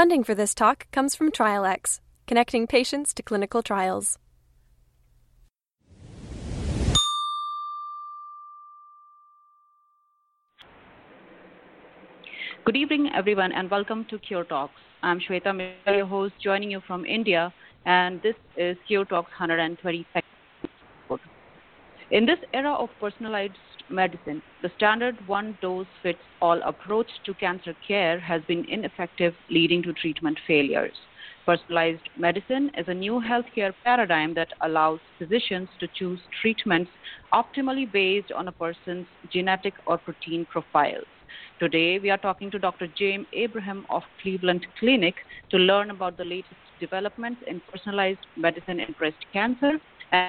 Funding for this talk comes from TrialX, connecting patients to clinical trials. Good evening, everyone, and welcome to Cure Talks. I'm Shweta Mishra, your host, joining you from India, and this is Cure Talks 122nd episode. In this era of personalized medicine, the standard one-dose-fits-all approach to cancer care has been ineffective, leading to treatment failures. Personalized medicine is a new healthcare paradigm that allows physicians to choose treatments optimally based on a person's genetic or protein profiles. Today, we are talking to Dr. James Abraham of Cleveland Clinic to learn about the latest developments in personalized medicine in breast cancer and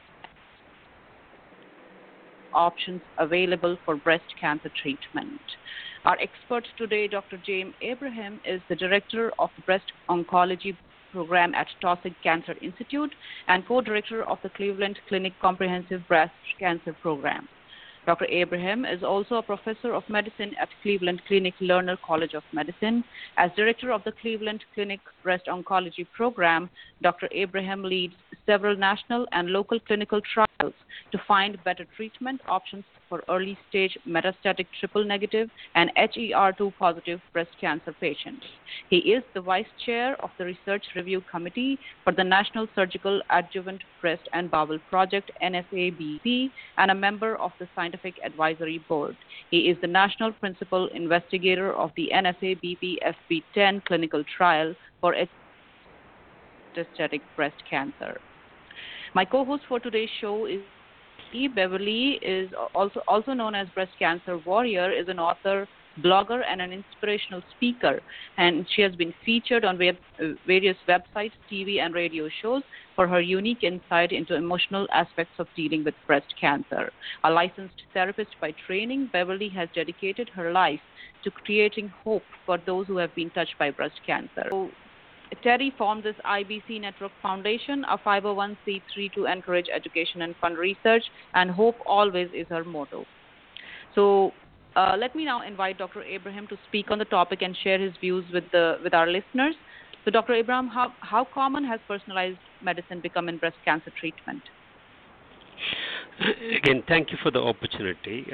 options available for breast cancer treatment. Our expert today, Dr. James Abraham, is the director of the Breast Oncology Program at Taussig Cancer Institute and co-director of the Cleveland Clinic Comprehensive Breast Cancer Program. Dr. Abraham is also a professor of medicine at Cleveland Clinic Lerner College of Medicine. As director of the Cleveland Clinic Breast Oncology Program, Dr. Abraham leads several national and local clinical trials to find better treatment options for early-stage metastatic triple-negative and HER2-positive breast cancer patients. He is the vice chair of the Research Review Committee for the National Surgical Adjuvant Breast and Bowel Project, NSABP, and a member of the Scientific Advisory Board. He is the national principal investigator of the NSABP FB10 clinical trial for metastatic breast cancer. My co-host for today's show is Beverly, is also known as Breast Cancer Warrior, is an author, blogger, and an inspirational speaker. And she has been featured on various websites, TV, and radio shows for her unique insight into emotional aspects of dealing with breast cancer. A licensed therapist by training, Beverly has dedicated her life to creating hope for those who have been touched by breast cancer. So, Terry formed this IBC Network Foundation, a 501c3 to encourage education and fund research, and hope always is her motto. So let me now invite Dr. Abraham to speak on the topic and share his views with our listeners. So Dr. Abraham, how common has personalized medicine become in breast cancer treatment? Again, thank you for the opportunity.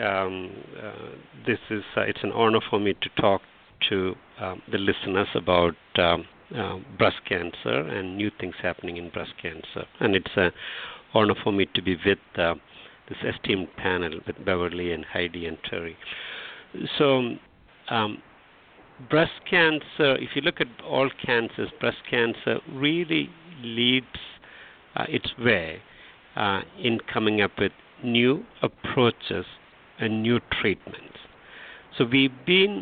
It's an honor for me to talk to the listeners about breast cancer and new things happening in breast cancer. And it's an honor for me to be with this esteemed panel with Beverly and Heidi and Terry. So breast cancer, if you look at all cancers, breast cancer really leads its way in coming up with new approaches and new treatments. So we've been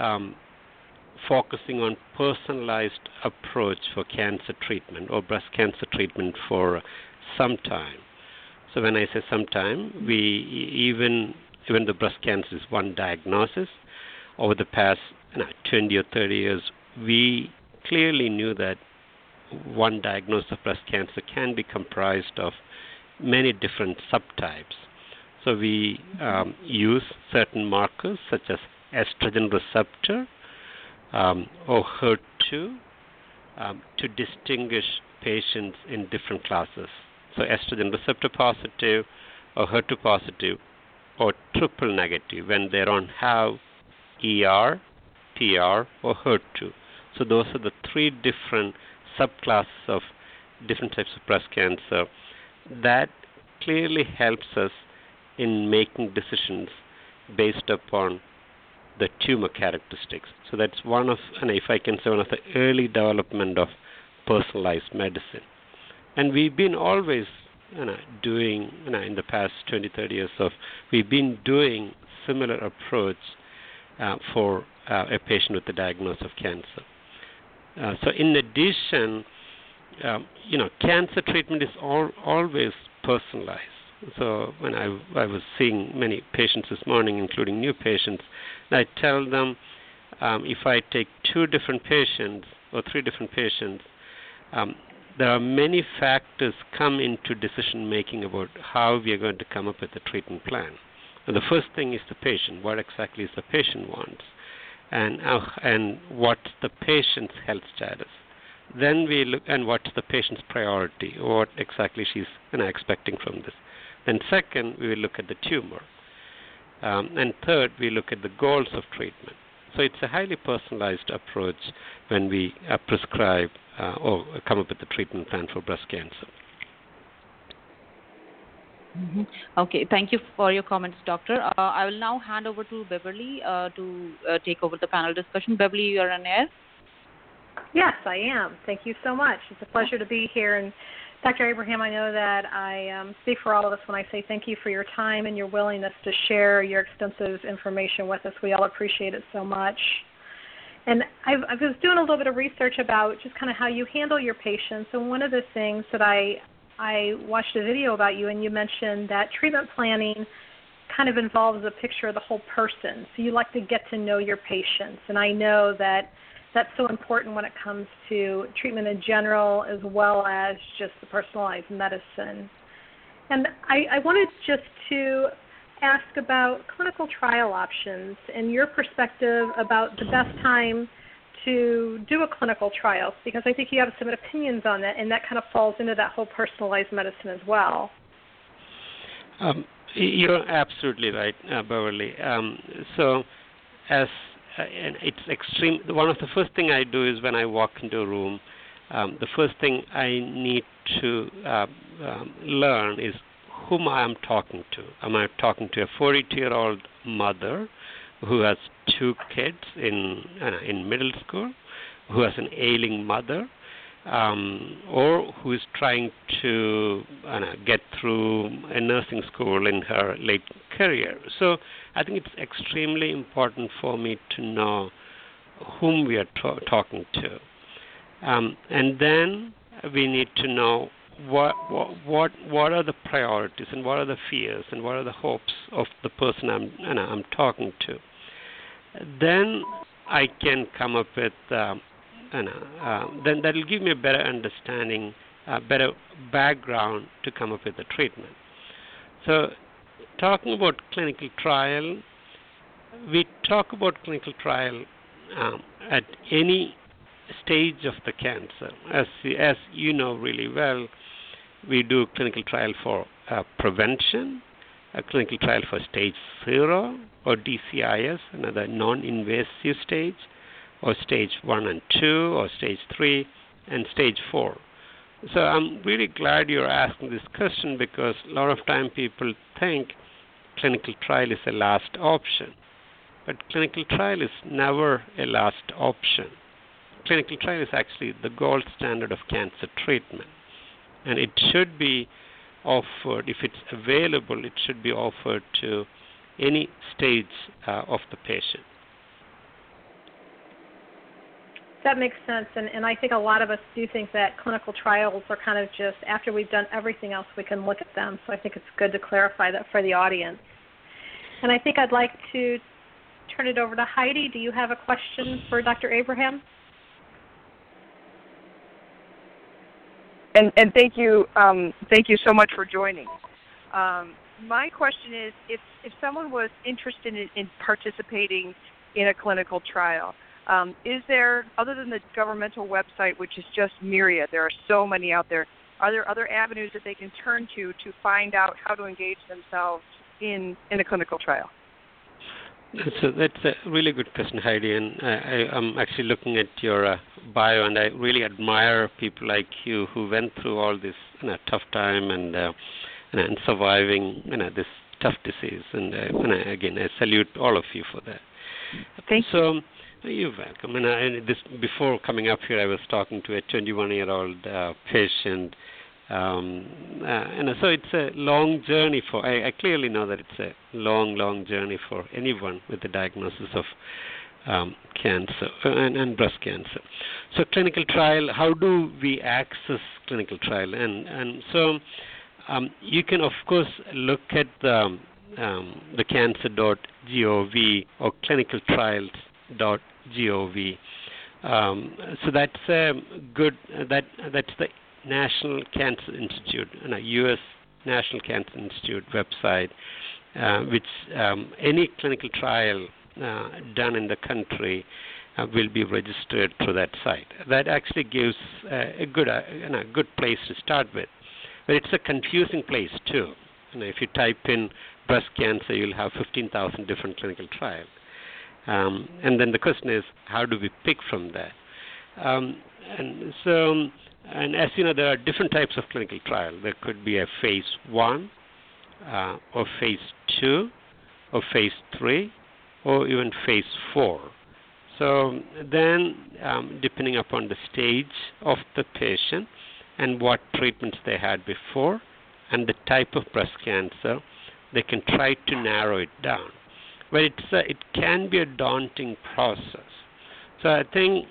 focusing on personalized approach for cancer treatment or breast cancer treatment for some time. So when I say some time, even though breast cancer is one diagnosis, over the past 20 or 30 years, we clearly knew that one diagnosis of breast cancer can be comprised of many different subtypes. So we use certain markers such as estrogen receptor, or HER2 to distinguish patients in different classes. So estrogen receptor positive or HER2 positive or triple negative when they don't have ER, PR, or HER2. So those are the three different subclasses of different types of breast cancer. That clearly helps us in making decisions based upon the tumor characteristics. So that's one of the early development of personalized medicine. And we've been always doing, in the past 20, 30 years, we've been doing similar approach for a patient with a diagnosis of cancer. So in addition, cancer treatment is always personalized. So when I was seeing many patients this morning, including new patients, I tell them if I take two different patients or three different patients, there are many factors come into decision making about how we are going to come up with a treatment plan. And the first thing is the patient. What exactly is the patient wants? and what's the patient's health status. Then we look and what's the patient's priority, what exactly she's expecting from this. Then second, we will look at the tumor. And third, we look at the goals of treatment. So it's a highly personalized approach when we prescribe or come up with a treatment plan for breast cancer. Mm-hmm. Okay, thank you for your comments, Doctor. I will now hand over to Beverly to take over the panel discussion. Beverly, you are on air. Yes, I am. Thank you so much. It's a pleasure to be here. And Dr. Abraham, I know that I speak for all of us when I say thank you for your time and your willingness to share your extensive information with us. We all appreciate it so much. And I was doing a little bit of research about just kind of how you handle your patients. And one of the things that I watched a video about you, and you mentioned that treatment planning kind of involves a picture of the whole person. So you like to get to know your patients. And I know that that's so important when it comes to treatment in general as well as just the personalized medicine. And I wanted just to ask about clinical trial options and your perspective about the best time to do a clinical trial, because I think you have some opinions on that, and that kind of falls into that whole personalized medicine as well. You're absolutely right, Beverly. So as and it's extreme. One of the first thing I do is when I walk into a room, the first thing I need to learn is whom I am talking to. Am I talking to a 42-year-old mother who has 2 kids in middle school, who has an ailing mother, or who is trying to get through a nursing school in her late career? So I think it's extremely important for me to know whom we are talking to. And then we need to know what are the priorities and what are the fears and what are the hopes of the person I'm talking to. Then I can come up with then that will give me a better understanding, better background to come up with a treatment. So talking about clinical trial, we talk about clinical trial at any stage of the cancer. As you know really well, we do clinical trial for prevention, a clinical trial for stage 0 or DCIS, another non-invasive stage, or stage 1 and 2, or stage 3, and stage 4. So I'm really glad you're asking this question, because a lot of time people think clinical trial is a last option. But clinical trial is never a last option. Clinical trial is actually the gold standard of cancer treatment. And it should be offered, if it's available, it should be offered to any stage of the patient. That makes sense, and I think a lot of us do think that clinical trials are kind of just after we've done everything else, we can look at them. So I think it's good to clarify that for the audience. And I think I'd like to turn it over to Heidi. Do you have a question for Dr. Abraham? And thank you so much for joining. My question is, if someone was interested in participating in a clinical trial, is there, other than the governmental website, which is just myriad, there are so many out there, are there other avenues that they can turn to find out how to engage themselves in a clinical trial? So that's a really good question, Heidi, and I'm actually looking at your bio, and I really admire people like you who went through all this tough time and surviving this tough disease, and again, I salute all of you for that. Thank you. So, you're welcome. And before coming up here, I was talking to a 21-year-old patient. So it's a long journey I clearly know that it's a long journey for anyone with the diagnosis of cancer and breast cancer. So clinical trial, how do we access clinical trial? And so you can, of course, look at the cancer.gov or clinicaltrials.gov. So that's a good, that's the National Cancer Institute, U.S. National Cancer Institute website, which any clinical trial done in the country will be registered through that site. That actually gives a good place to start with. But it's a confusing place too. If you type in breast cancer, you'll have 15,000 different clinical trials. And then the question is, how do we pick from that? And as you know, there are different types of clinical trial. There could be a phase 1, or phase 2, or phase 3, or even phase 4. So then, depending upon the stage of the patient and what treatments they had before and the type of breast cancer, they can try to narrow it down. But it can be a daunting process. So I think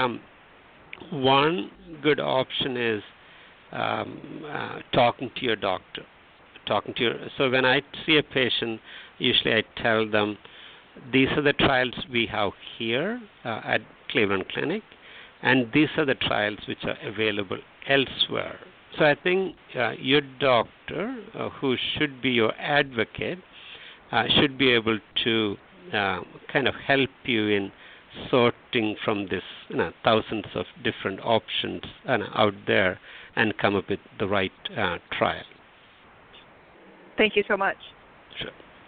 one good option is talking to your doctor. So when I see a patient, usually I tell them, these are the trials we have here at Cleveland Clinic, and these are the trials which are available elsewhere. So I think your doctor, who should be your advocate, should be able to kind of help you in sorting from this thousands of different options out there and come up with the right trial. Thank you so much. Sure.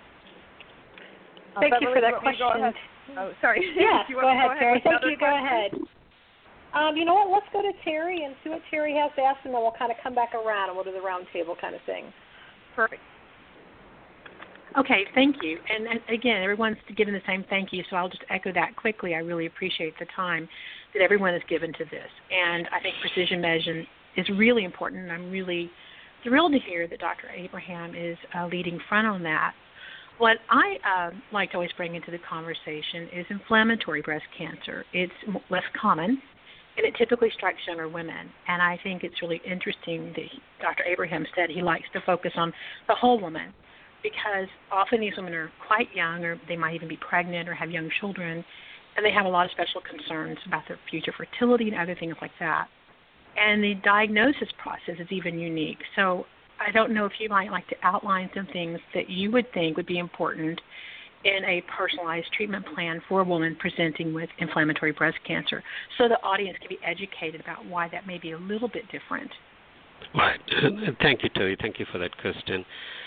Thank you for that question. Oh, sorry. Yes, go ahead, Terry. Thank you. Go ahead. You know what? Let's go to Terry and see what Terry has to ask, and then we'll kind of come back around and we'll do the round table kind of thing. Perfect. Okay, thank you. And again, everyone's given the same thank you, so I'll just echo that quickly. I really appreciate the time that everyone has given to this. And I think precision medicine is really important, and I'm really thrilled to hear that Dr. Abraham is leading front on that. What I like to always bring into the conversation is inflammatory breast cancer. It's less common, and it typically strikes younger women. And I think it's really interesting that Dr. Abraham said he likes to focus on the whole woman, because often these women are quite young, or they might even be pregnant or have young children, and they have a lot of special concerns about their future fertility and other things like that. And the diagnosis process is even unique. So I don't know if you might like to outline some things that you would think would be important in a personalized treatment plan for a woman presenting with inflammatory breast cancer, so the audience can be educated about why that may be a little bit different. Right. Thank you, Terry. Thank you for that question.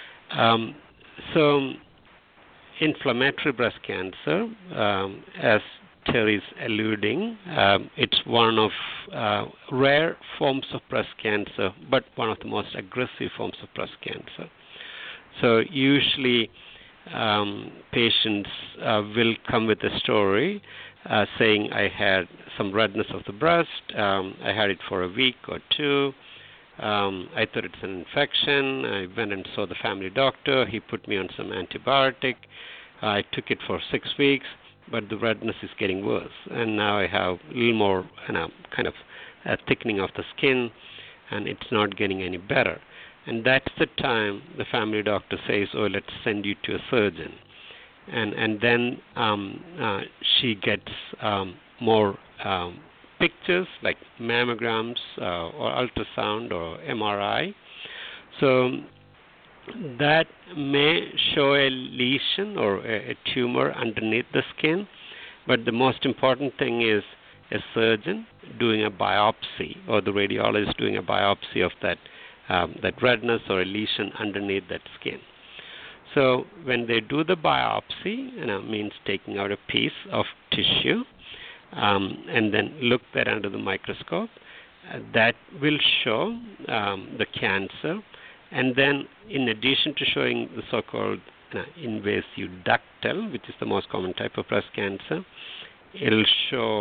So inflammatory breast cancer, as Terry's alluding, it's one of rare forms of breast cancer, but one of the most aggressive forms of breast cancer. So usually patients will come with a story saying, I had some redness of the breast, I had it for a week or two, I thought it's an infection, I went and saw the family doctor, he put me on some antibiotic, I took it for 6 weeks, but the redness is getting worse, and now I have a little more kind of thickening of the skin, and it's not getting any better. And that's the time the family doctor says, oh, let's send you to a surgeon. And then she gets more pictures like mammograms or ultrasound or MRI. So that may show a lesion or a tumor underneath the skin, but the most important thing is a surgeon doing a biopsy, or the radiologist doing a biopsy of that redness or a lesion underneath that skin. So when they do the biopsy, means taking out a piece of tissue and then look that under the microscope, that will show the cancer. And then in addition to showing the so-called invasive ductal, which is the most common type of breast cancer, it'll show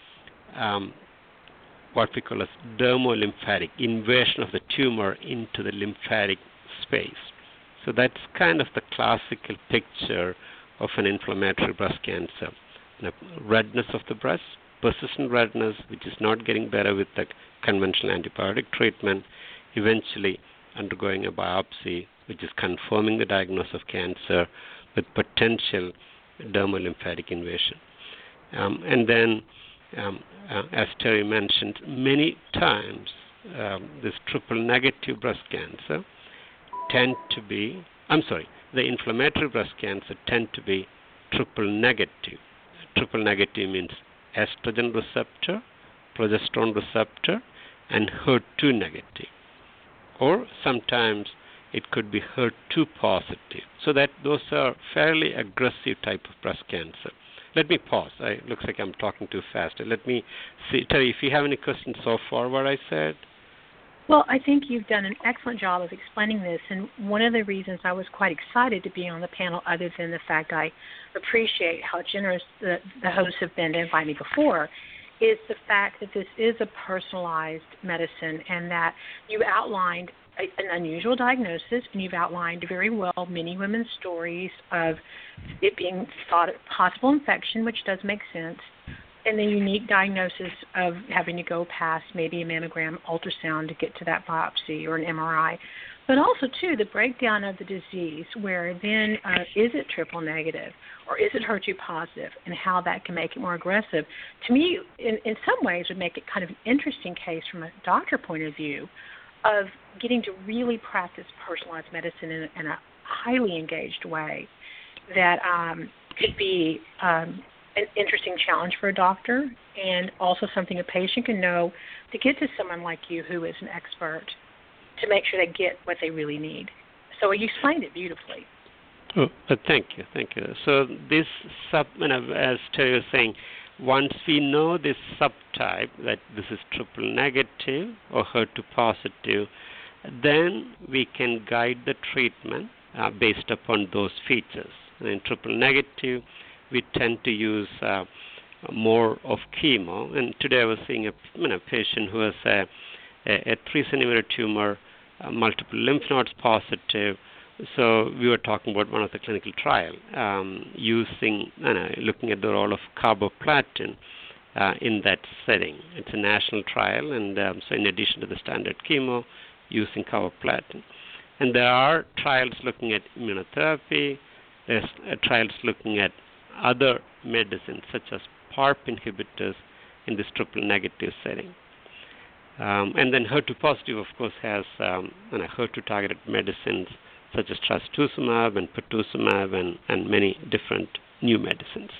what we call as dermolymphatic, invasion of the tumor into the lymphatic space. So that's kind of the classical picture of an inflammatory breast cancer. Redness of the breast, persistent redness, which is not getting better with the conventional antibiotic treatment, eventually undergoing a biopsy, which is confirming the diagnosis of cancer with potential dermolymphatic invasion. And then, as Terry mentioned, many times this triple negative breast cancer the inflammatory breast cancer tend to be triple negative. Triple negative means estrogen receptor, progesterone receptor, and HER2 negative. Or sometimes it could be HER2 positive. So that those are fairly aggressive type of breast cancer. Let me pause. Looks like I'm talking too fast. Let me see. Terry, if you have any questions so far what I said. Well, I think you've done an excellent job of explaining this, and one of the reasons I was quite excited to be on the panel, other than the fact I appreciate how generous the hosts have been to invite me before, is the fact that this is a personalized medicine and that you outlined an unusual diagnosis, and you've outlined very well many women's stories of it being thought a possible infection, which does make sense, and the unique diagnosis of having to go past maybe a mammogram, ultrasound to get to that biopsy or an MRI. But also, too, the breakdown of the disease where then is it triple negative or is it HER2 positive, and how that can make it more aggressive. To me, in some ways, would make it kind of an interesting case from a doctor point of view of getting to really practice personalized medicine in a highly engaged way that could be an interesting challenge for a doctor, and also something a patient can know to get to someone like you who is an expert to make sure they get what they really need. So you explained it beautifully. Oh, thank you. So this as Terry was saying, once we know this subtype, that this is triple negative or HER2 positive, then we can guide the treatment based upon those features. In triple negative, we tend to use more of chemo. And today I was seeing a patient who has a 3-centimeter tumor, multiple lymph nodes positive. So we were talking about one of the clinical trial looking at the role of carboplatin in that setting. It's a national trial, and so in addition to the standard chemo, using carboplatin. And there are trials looking at immunotherapy. There's trials looking at other medicines such as PARP inhibitors in this triple negative setting. And then HER2 positive, of course, has HER2 targeted medicines such as trastuzumab and pertuzumab and many different new medicines.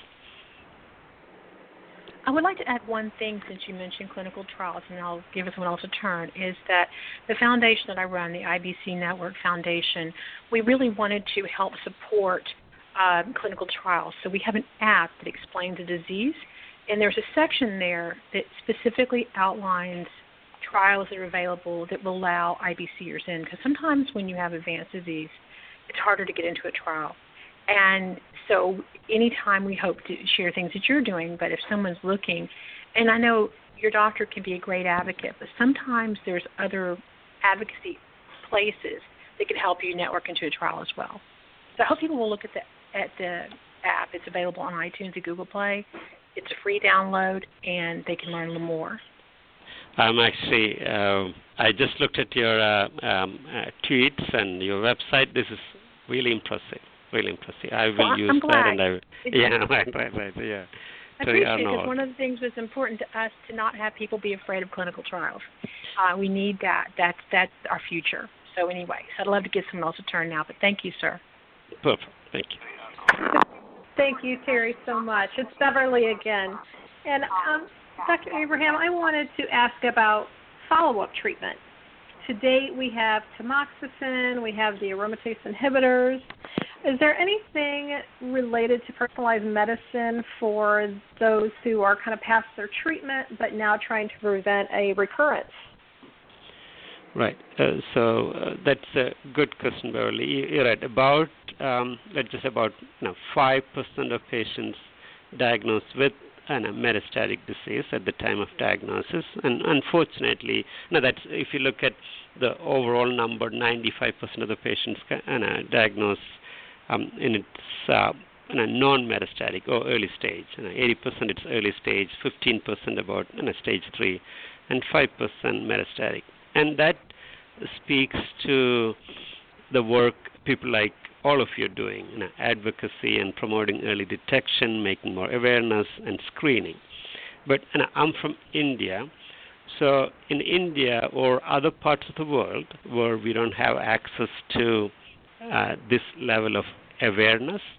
I would like to add one thing since you mentioned clinical trials, and I'll give someone else a turn, is that the foundation that I run, the IBC Network Foundation, we really wanted to help support clinical trials. So we have an app that explains the disease, and there's a section there that specifically outlines trials that are available that will allow IBCers in, because sometimes when you have advanced disease, it's harder to get into a trial. And so anytime we hope to share things that you're doing, but if someone's looking, and I know your doctor can be a great advocate, but sometimes there's other advocacy places that can help you network into a trial as well. So I hope people will look at the app. It's available on iTunes and Google Play. It's a free download, and they can learn a little more. Actually, I just looked at your tweets and your website. This is really impressive. Really impressive. I will use I'm glad. that, and right, yeah. I appreciate it, because one of the things that's important to us to not have people be afraid of clinical trials. We need that. That's our future. So anyway, so I'd love to give someone else a turn now, but thank you, sir. Perfect. Thank you. Thank you, Terry, so much. It's Beverly again. And Dr. Abraham, I wanted to ask about follow-up treatment. To date, we have tamoxifen, we have the aromatase inhibitors. Is there anything related to personalized medicine for those who are kind of past their treatment but now trying to prevent a recurrence? Right. So that's a good question, Beverly. You're right. About, let's just about 5% of patients diagnosed with metastatic disease at the time of diagnosis, and unfortunately, that's if you look at the overall number, 95% of the patients diagnosed in its non-metastatic or early stage. 80% it's early stage, 15% about stage 3, and 5% metastatic. And that speaks to the work people like all of you are doing, advocacy and promoting early detection, making more awareness, and screening. But I'm from India, so in India or other parts of the world where we don't have access to this level of awareness,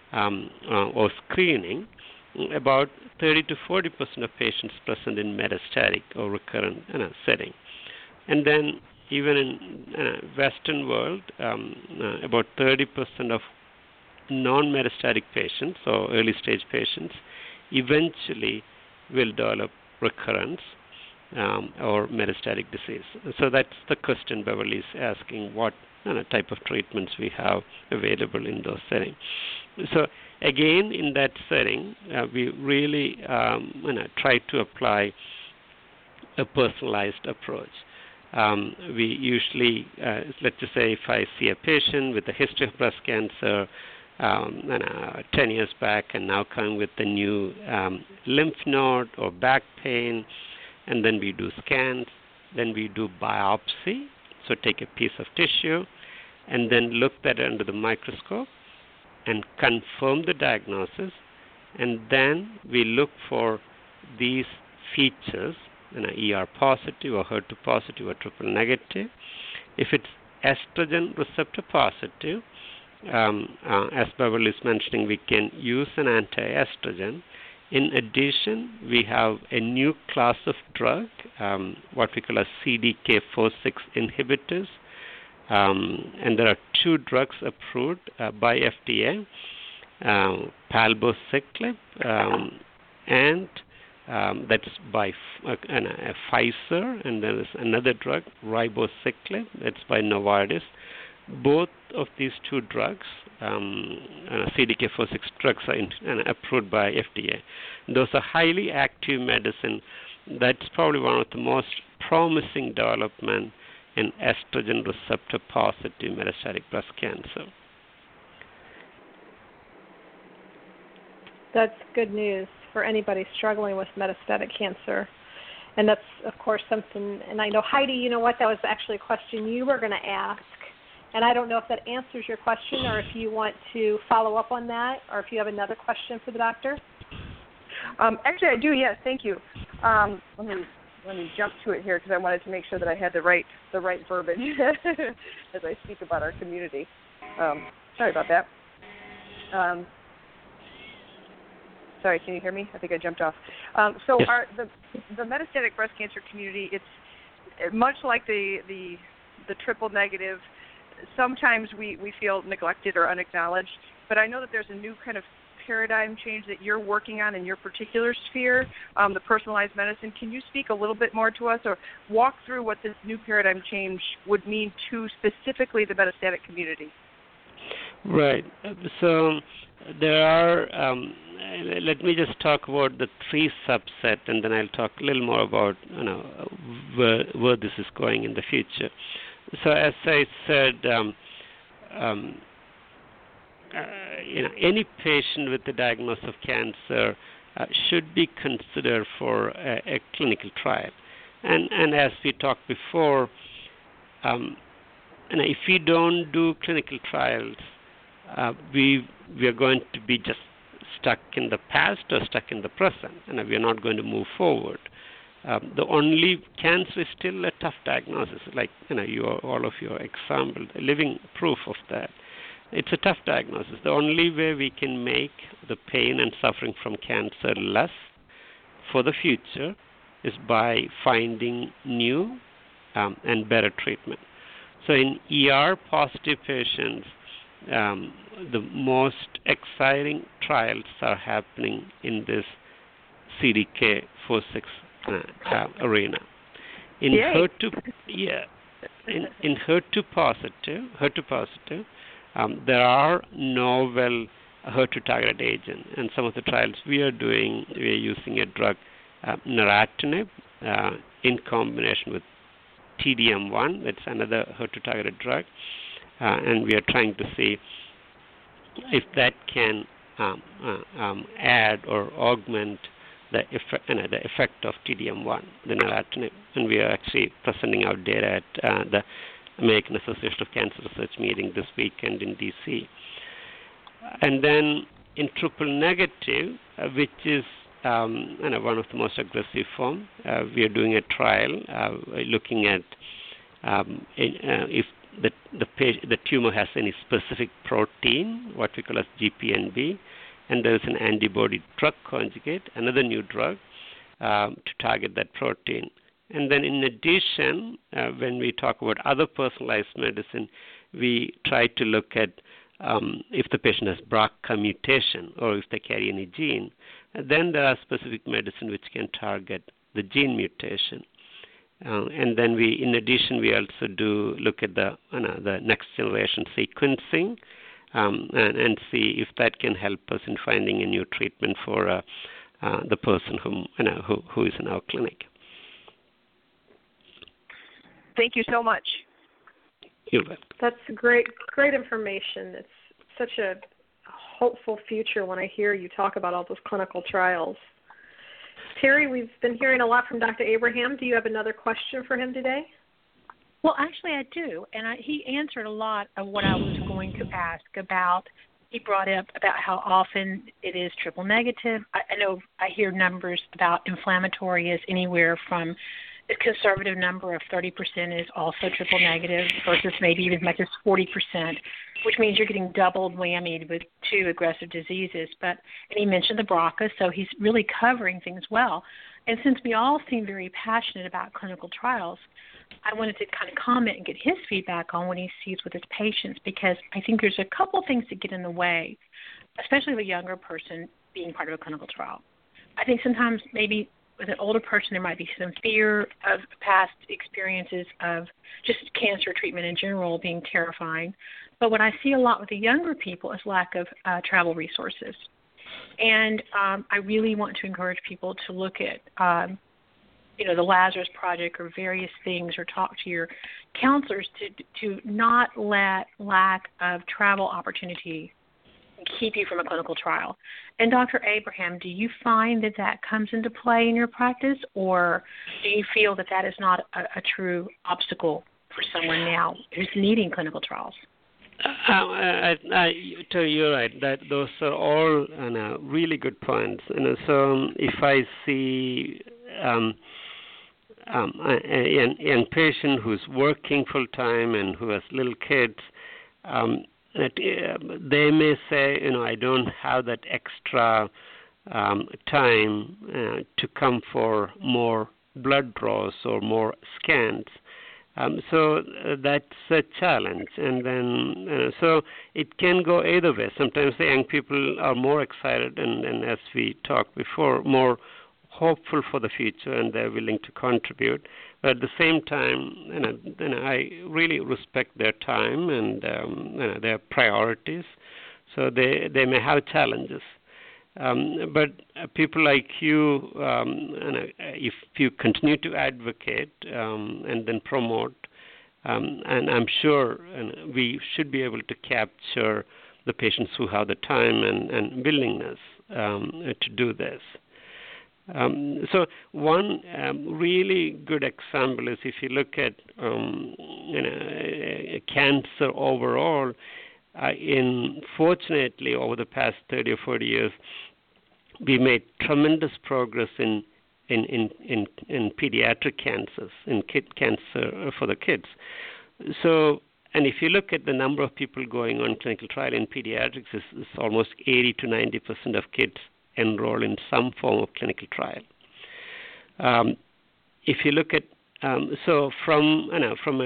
or screening about 30 to 40% of patients present in metastatic or recurrent setting. And then even in Western world, about 30% of non-metastatic patients or early-stage patients eventually will develop recurrence or metastatic disease. So that's the question Beverly is asking, what type of treatments we have available in those settings. So again, in that setting, we really try to apply a personalized approach. We usually, let's just say if I see a patient with a history of breast cancer 10 years back and now come with a new lymph node or back pain, and then we do scans, then we do biopsy, so take a piece of tissue and then look at it under the microscope and confirm the diagnosis, and then we look for these features, ER positive or HER2 positive or triple negative. If it's estrogen receptor positive, as Beverly is mentioning, we can use an anti-estrogen. In addition, we have a new class of drug, what we call a CDK4/6 inhibitors, and there are 2 drugs approved by FDA, palbociclib, and that's by Pfizer, and there is another drug, ribociclib, that's by Novartis. Both of these 2 drugs, CDK4/6 drugs, are approved by FDA. Those are highly active medicine. That's probably one of the most promising development in estrogen receptor positive metastatic breast cancer. That's good news for anybody struggling with metastatic cancer. And that's, of course, something, and I know, Heidi, you know what, that was actually a question you were going to ask. And I don't know if that answers your question or if you want to follow up on that or if you have another question for the doctor. Actually, I do, yes, thank you. Let me jump to it here because I wanted to make sure that I had the right verbiage as I speak about our community. Sorry about that. Sorry, can you hear me? I think I jumped off. So yes. The metastatic breast cancer community, it's much like the triple negative. Sometimes we feel neglected or unacknowledged, but I know that there's a new kind of paradigm change that you're working on in your particular sphere, the personalized medicine. Can you speak a little bit more to us or walk through what this new paradigm change would mean to specifically the metastatic community? Right. So there are, let me just talk about the 3 subset, and then I'll talk a little more about where this is going in the future. So as I said, any patient with the diagnosis of cancer should be considered for a clinical trial. And as we talked before, if we don't do clinical trials, we are going to be just stuck in the past or stuck in the present, and we are not going to move forward. The only cancer is still a tough diagnosis, like all of your example, living proof of that. It's a tough diagnosis. The only way we can make the pain and suffering from cancer less for the future is by finding new and better treatment. So in ER-positive patients, the most exciting trials are happening in this CDK4/6 arena. In HER2 positive, there are novel HER2 targeted agents, and some of the trials we are doing, we are using a drug, neratinib, in combination with TDM1. That's another HER2 targeted drug, and we are trying to see if that can add or augment the effect of TDM1, the neratinib. And we are actually presenting our data at the American Association of Cancer Research meeting this weekend in D.C. And then in triple negative, which is one of the most aggressive form, we are doing a trial looking at if the tumor has any specific protein, what we call as GPNB, and there is an antibody drug conjugate, another new drug, to target that protein. And then in addition, when we talk about other personalized medicine, we try to look at if the patient has BRCA mutation or if they carry any gene. Then there are specific medicine which can target the gene mutation. And then in addition, we also do look at the next generation sequencing and see if that can help us in finding a new treatment for the person who is in our clinic. Thank you so much. You're welcome. That's great information. It's such a hopeful future when I hear you talk about all those clinical trials. Terry, we've been hearing a lot from Dr. Abraham. Do you have another question for him today? Well, actually, I do, and he answered a lot of what I was going to ask about. He brought up about how often it is triple negative. I know I hear numbers about inflammatory as anywhere from a conservative number of 30% is also triple negative versus maybe even as much as 40%, which means you're getting doubled whammied with two aggressive diseases. And he mentioned the BRCA, so he's really covering things well. And since we all seem very passionate about clinical trials, I wanted to kind of comment and get his feedback on what he sees with his patients, because I think there's a couple things that get in the way, especially with a younger person being part of a clinical trial. I think sometimes maybe with an older person, there might be some fear of past experiences of just cancer treatment in general being terrifying. But what I see a lot with the younger people is lack of travel resources. And I really want to encourage people to look at, the Lazarus Project or various things, or talk to your counselors to not let lack of travel opportunity keep you from a clinical trial. And Dr. Abraham, do you find that comes into play in your practice, or do you feel that is not a true obstacle for someone now who's needing clinical trials? You're right. That those are all really good points. So if I see a patient who's working full time and who has little kids, they may say, I don't have that extra time to come for more blood draws or more scans. So that's a challenge. And then, so it can go either way. Sometimes the young people are more excited and as we talked before, more hopeful for the future, and they're willing to contribute. But at the same time, I really respect their time and their priorities. So they may have challenges. But people like you, if you continue to advocate and then promote, and I'm sure we should be able to capture the patients who have the time and willingness to do this. So one really good example is if you look at cancer overall. Fortunately, over the past 30 or 40 years, we made tremendous progress in pediatric cancers, in kid cancer for the kids. So, and if you look at the number of people going on clinical trial in pediatrics, it's almost 80 to 90% of kids enroll in some form of clinical trial. If you look at so from in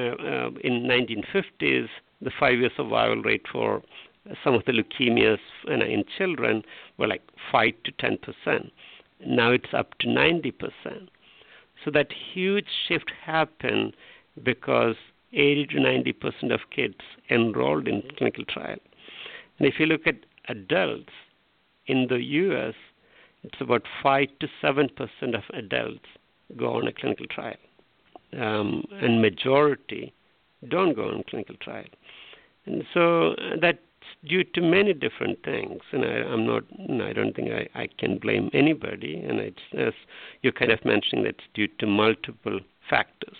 1950s, the 5-year survival rate for some of the leukemias in children were like 5 to 10%. Now it's up to 90%. So that huge shift happened because 80 to 90% of kids enrolled in clinical trial. And if you look at adults in the U.S., it's about 5 to 7% of adults go on a clinical trial, and majority don't go on clinical trial. And so that's due to many different things, and I don't think I can blame anybody. And it's, as you're kind of mentioning, that's due to multiple factors.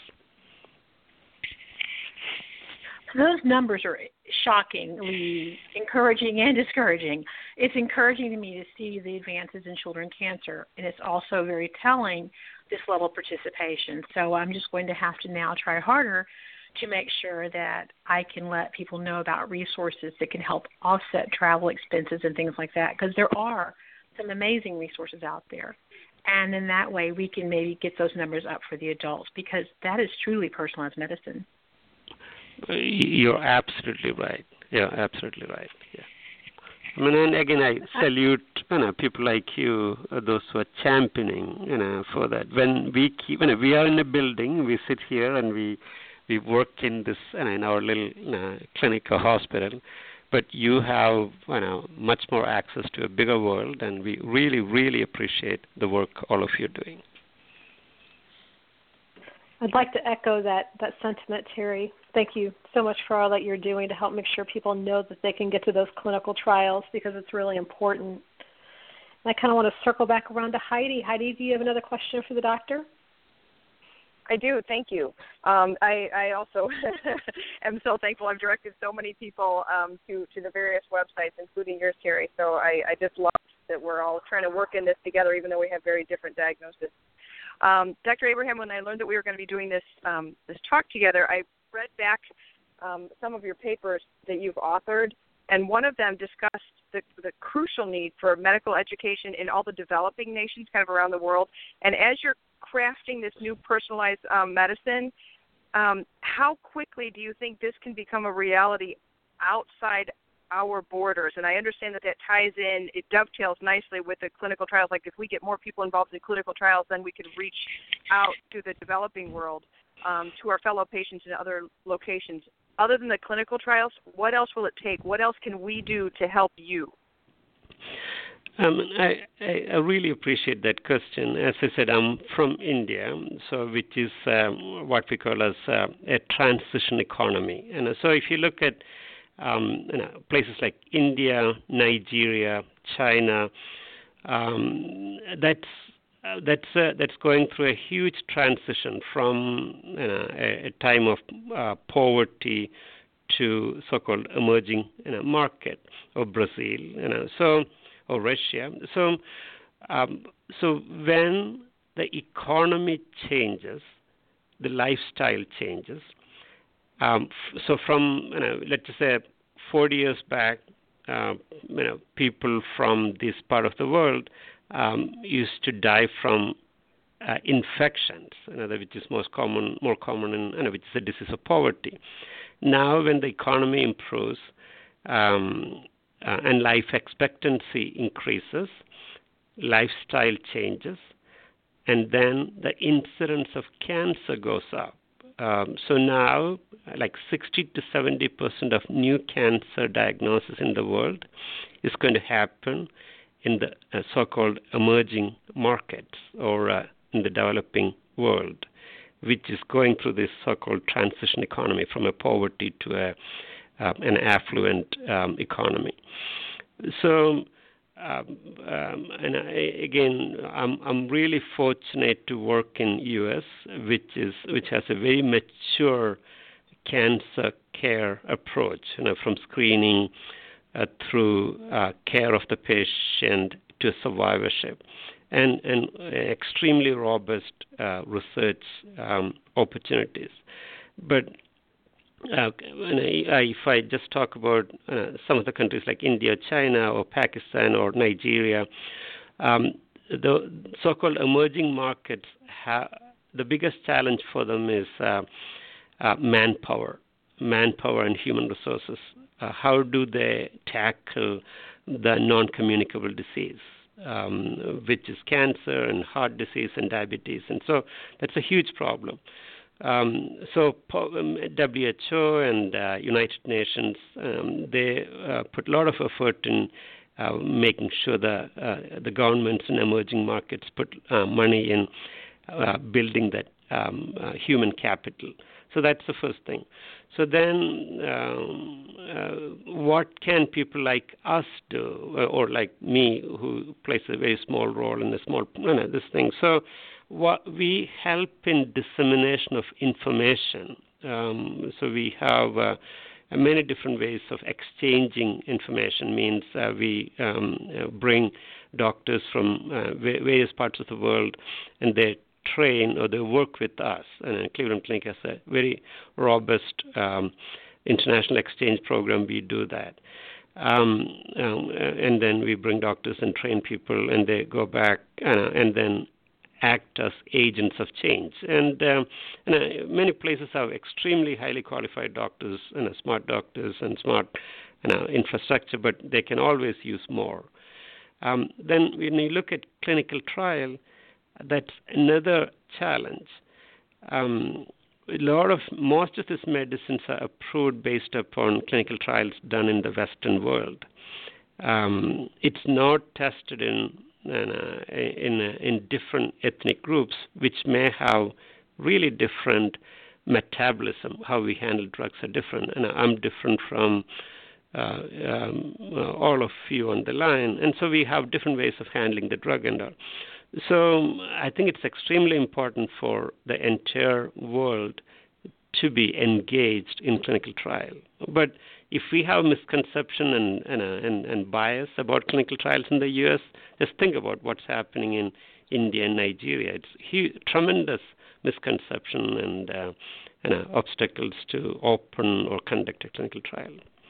Those numbers are shockingly encouraging and discouraging. It's encouraging to me to see the advances in children cancer, and it's also very telling, this level of participation. So I'm just going to have to now try harder to make sure that I can let people know about resources that can help offset travel expenses and things like that, because there are some amazing resources out there. And in that way, we can maybe get those numbers up for the adults, because that is truly personalized medicine. You're absolutely right. Yeah, absolutely right. Yeah. I mean, and again, I salute people like you, those who are championing, for that. When we keep, we are in a building, we sit here and we work in this, in our little clinic or hospital, but you have, much more access to a bigger world, and we really, really appreciate the work all of you are doing. I'd like to echo that sentiment, Terry. Thank you so much for all that you're doing to help make sure people know that they can get to those clinical trials, because it's really important. And I kind of want to circle back around to Heidi. Heidi, do you have another question for the doctor? I do. Thank you. I also am so thankful. I've directed so many people to the various websites, including yours, Terry. So I just love that we're all trying to work in this together, even though we have very different diagnoses. Dr. Abraham, when I learned that we were going to be doing this talk together, I read back some of your papers that you've authored, and one of them discussed the crucial need for medical education in all the developing nations kind of around the world. And as you're crafting this new personalized medicine, how quickly do you think this can become a reality outside our borders? And I understand that ties in, it dovetails nicely with the clinical trials. Like if we get more people involved in clinical trials, then we can reach out to the developing world, to our fellow patients in other locations. Other than the clinical trials, what else will it take? What else can we do to help you? I really appreciate that question. As I said, I'm from India, so which is what we call as a transition economy. And so if you look at places like India, Nigeria, China, that's going through a huge transition from a time of poverty to so-called emerging market, or Brazil, or Russia. So when the economy changes, the lifestyle changes. So from let's just say 40 years back, people from this part of the world used to die from infections, which is more common in which is the disease of poverty. Now, when the economy improves and life expectancy increases, lifestyle changes, and then the incidence of cancer goes up. So now, like 60 to 70% of new cancer diagnoses in the world is going to happen in the so-called emerging markets, or in the developing world, which is going through this so-called transition economy from a poverty to an affluent economy. So, and I'm really fortunate to work in U.S., which has a very mature cancer care approach, from screening through care of the patient to survivorship, and extremely robust research opportunities. But if I just talk about some of the countries like India, China, or Pakistan, or Nigeria, the so-called emerging markets, the biggest challenge for them is manpower and human resources. How do they tackle the non-communicable disease, which is cancer and heart disease and diabetes? And so that's a huge problem. So WHO and United Nations, they put a lot of effort in making sure the governments in emerging markets put money in building that human capital. So that's the first thing. So then what can people like us do, or like me, who plays a very small role in this thing? So what we help in dissemination of information. So we have many different ways of exchanging information. Means we bring doctors from various parts of the world, and they train or they work with us. And Cleveland Clinic has a very robust international exchange program. We do that. And then we bring doctors and train people, and they go back and then act as agents of change. And many places have extremely highly qualified doctors, smart doctors and smart infrastructure, but they can always use more. Then when you look at clinical trial, that's another challenge. Most of these medicines are approved based upon clinical trials done in the Western world. It's not tested in different ethnic groups, which may have really different metabolism. How we handle drugs are different, and I'm different from all of you on the line, and so we have different ways of handling the drug and all. So I think it's extremely important for the entire world to be engaged in clinical trial. But if we have misconception and bias about clinical trials in the U.S., just think about what's happening in India and Nigeria. It's tremendous misconception and obstacles to open or conduct a clinical trial.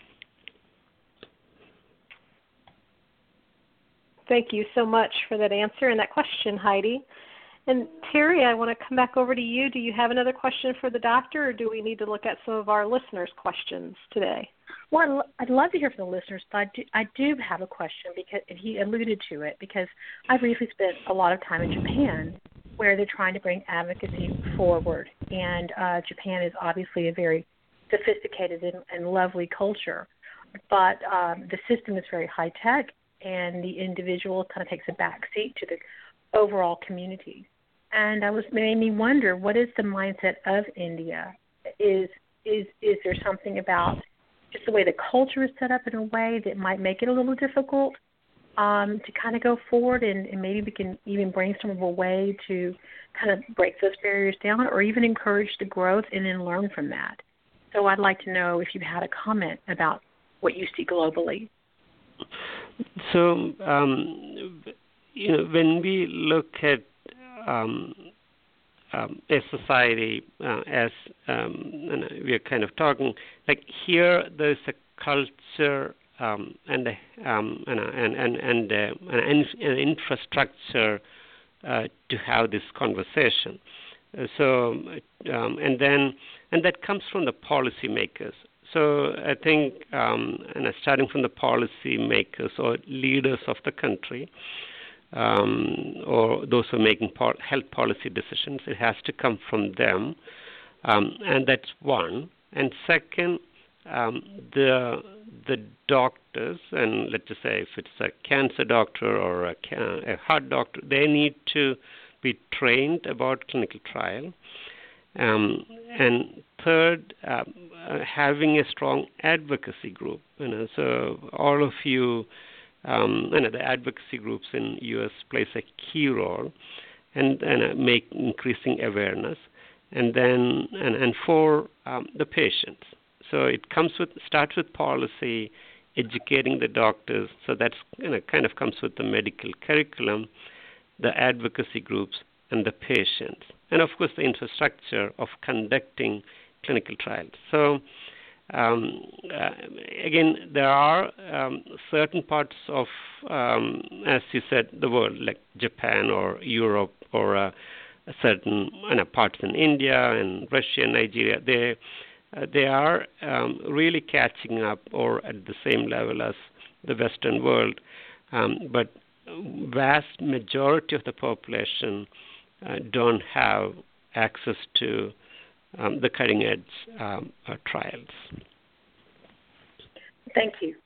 Thank you so much for that answer and that question, Heidi. And Terry, I want to come back over to you. Do you have another question for the doctor, or do we need to look at some of our listeners' questions today? Well, I'd love to hear from the listeners, but I do have a question, because he alluded to it, because I've recently spent a lot of time in Japan, where they're trying to bring advocacy forward. And Japan is obviously a very sophisticated and lovely culture, but the system is very high-tech, and the individual kind of takes a back seat to the overall community. And made me wonder, what is the mindset of India? Is there something about just the way the culture is set up in a way that might make it a little difficult to kind of go forward, and maybe we can even brainstorm a way to kind of break those barriers down, or even encourage the growth and then learn from that? So I'd like to know if you had a comment about what you see globally. So, when we look at a society as we are kind of talking, like here, there's a culture and an infrastructure to have this conversation. So, and that comes from the policymakers. So I think, starting from the policy makers or leaders of the country, or those who are making health policy decisions, it has to come from them, and that's one. And second, the doctors, and let's just say if it's a cancer doctor or a heart doctor, they need to be trained about clinical trial. And third, having a strong advocacy group. So all of you, the advocacy groups in U.S. plays a key role, and make increasing awareness, and then and for the patients. So it starts with policy, educating the doctors. So that's kind of comes with the medical curriculum, the advocacy groups, and the patients, and of course the infrastructure of conducting clinical trials. So again, there are certain parts of, as you said, the world, like Japan or Europe or certain parts in India and Russia and Nigeria. They are really catching up or at the same level as the Western world, but vast majority of the population don't have access to the cutting-edge trials. Thank you.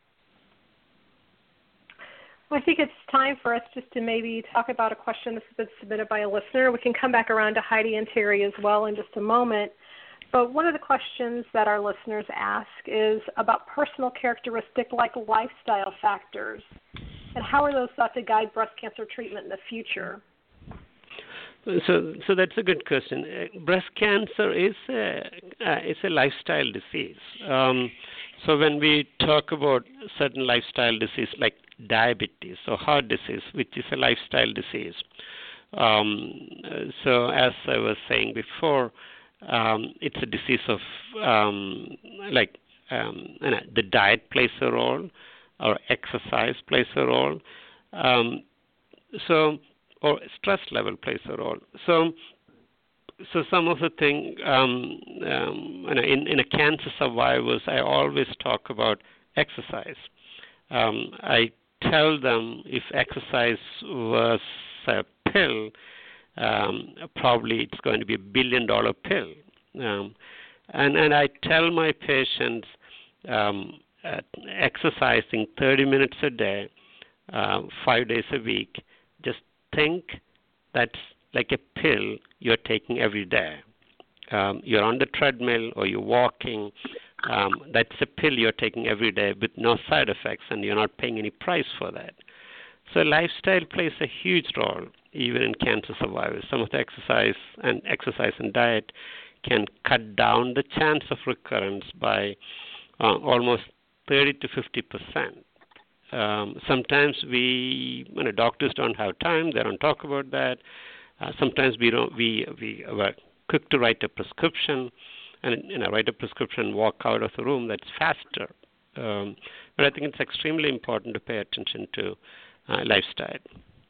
Well, I think it's time for us just to maybe talk about a question that's been submitted by a listener. We can come back around to Heidi and Terry as well in just a moment. But one of the questions that our listeners ask is about personal characteristic like lifestyle factors, and how are those thought to guide breast cancer treatment in the future? So that's a good question. Breast cancer is a lifestyle disease. So when we talk about certain lifestyle disease like diabetes or heart disease, which is a lifestyle disease, So as I was saying before, it's a disease of the diet plays a role, or exercise plays a role, or stress level plays a role. So some of the things in a cancer survivors, I always talk about exercise. I tell them if exercise was a pill, probably it's going to be $1 billion pill. And I tell my patients exercising 30 minutes a day, 5 days a week, just think that's like a pill you're taking every day. You're on the treadmill or you're walking. That's a pill you're taking every day with no side effects, and you're not paying any price for that. So lifestyle plays a huge role, even in cancer survivors. Some of the exercise and diet can cut down the chance of recurrence by almost 30 to 50%. Sometimes doctors don't have time; they don't talk about that. Sometimes we are quick to write a prescription, and write a prescription, walk out of the room. That's faster. But I think it's extremely important to pay attention to lifestyle.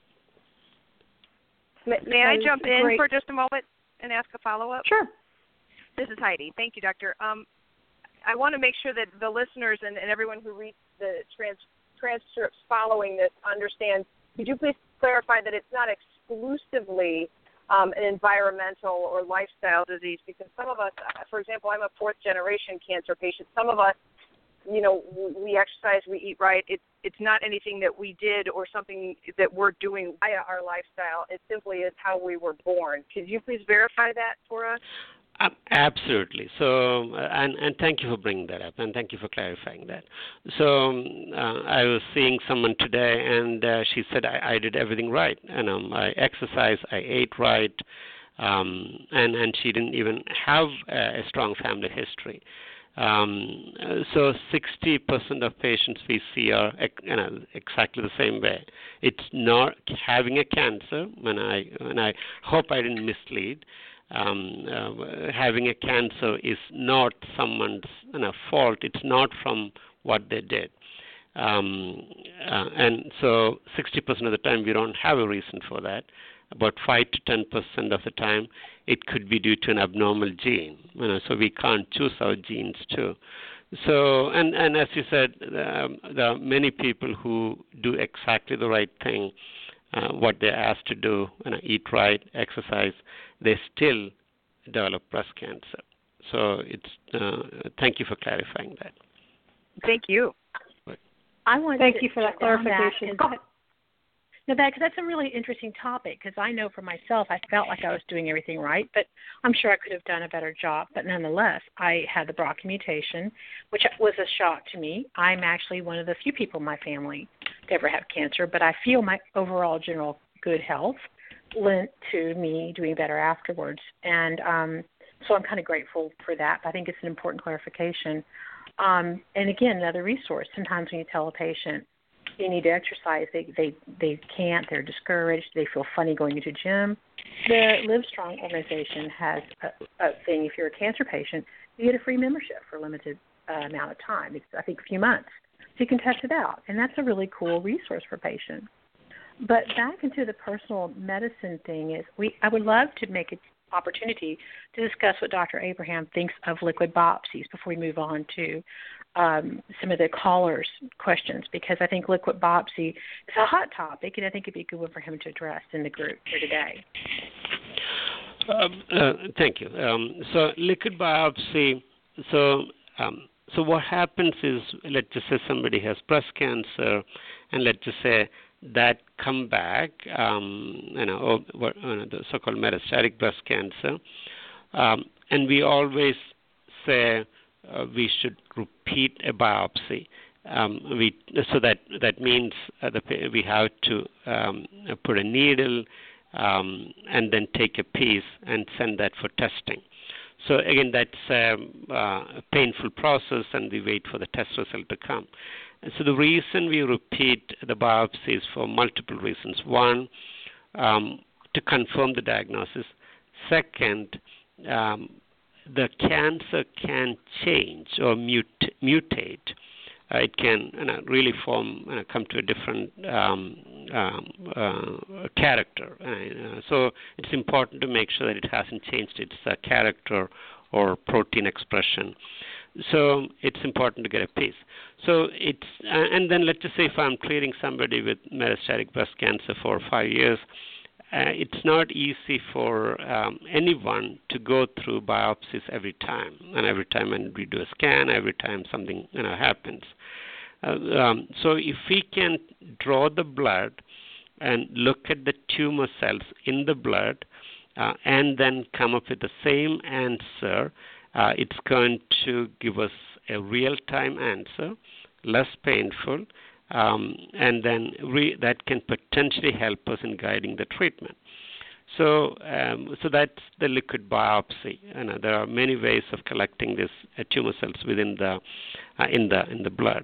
May I jump in for just a moment and ask a follow-up? Sure. This is Heidi. Thank you, Doctor. I want to make sure that the listeners and everyone who reads the transcripts following this understands. Could you please clarify that it's not exclusively an environmental or lifestyle disease? Because some of us, for example, I'm a fourth-generation cancer patient. Some of us, we exercise, we eat right. It's not anything that we did or something that we're doing via our lifestyle. It simply is how we were born. Could you please verify that for us? Absolutely. So, and thank you for bringing that up, and thank you for clarifying that. So, I was seeing someone today, and she said I did everything right. I exercised, I ate right, and she didn't even have a strong family history. So 60% of patients we see are exactly the same way. It's not having a cancer, and I hope I didn't mislead. Having a cancer is not someone's fault. It's not from what they did. And so 60% of the time we don't have a reason for that. About 5 to 10% of the time it could be due to an abnormal gene. So we can't choose our genes too. So, and as you said, there are many people who do exactly the right thing, what they're asked to do, eat right, exercise, they still develop breast cancer. So thank you for clarifying that. Thank you. I want Thank to you for that clarification. Go ahead. No, because that's a really interesting topic, because I know for myself I felt like I was doing everything right, but I'm sure I could have done a better job. But nonetheless, I had the BRCA mutation, which was a shock to me. I'm actually one of the few people in my family to ever have cancer, but I feel my overall general good health lent to me doing better afterwards. And so I'm kind of grateful for that. I think it's an important clarification. And again, another resource. Sometimes when you tell a patient you need to exercise, they can't, they're discouraged, they feel funny going into gym. The Livestrong organization has a thing. If you're a cancer patient, you get a free membership for a limited amount of time. It's, I think, a few months. So you can test it out. And that's a really cool resource for patients. But back into the personal medicine thing is I would love to make an opportunity to discuss what Dr. Abraham thinks of liquid biopsies before we move on to some of the callers' questions, because I think liquid biopsy is a hot topic, and I think it'd be a good one for him to address in the group here today. Thank you. So liquid biopsy, so what happens is, let's just say somebody has breast cancer, and let's just say that come back, the so-called metastatic breast cancer, and we always say we should repeat a biopsy. So that means we have to put a needle and then take a piece and send that for testing. So again, that's a painful process, and we wait for the test result to come. So the reason we repeat the biopsy is for multiple reasons. One, to confirm the diagnosis. Second, the cancer can change or mutate. It can really come to a different character. So it's important to make sure that it hasn't changed its character or protein expression. So it's important to get a piece. So it's and then let's just say if I'm treating somebody with metastatic breast cancer for 5 years, it's not easy for anyone to go through biopsies every time, and every time when we do a scan, every time something happens. So if we can draw the blood and look at the tumor cells in the blood, and then come up with the same answer, it's going to give us a real-time answer, less painful, and then that can potentially help us in guiding the treatment. So that's the liquid biopsy. There are many ways of collecting these tumor cells within the in the blood.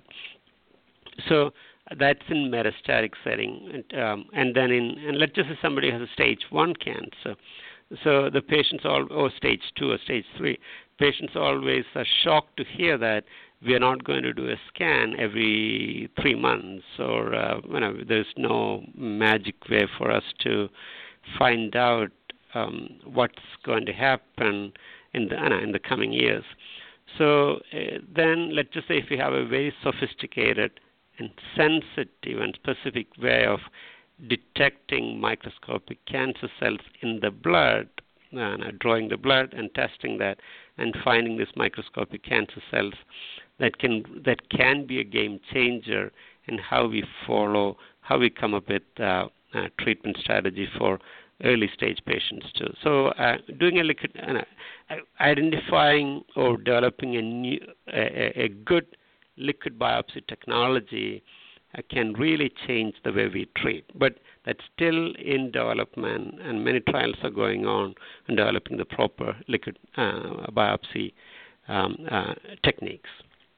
So that's in metastatic setting, and then and let's just say somebody has a stage 1 cancer. So the patients or stage 2 or stage 3, patients always are shocked to hear that we are not going to do a scan every 3 months, or there's no magic way for us to find out what's going to happen in the coming years. So then let's just say if we have a very sophisticated and sensitive and specific way of detecting microscopic cancer cells in the blood, drawing the blood and testing that and finding these microscopic cancer cells, that can be a game changer in how we come up with treatment strategy for early stage patients too. So doing a liquid, identifying or developing a good liquid biopsy technology can really change the way we treat. But that's still in development, and many trials are going on in developing the proper liquid biopsy techniques.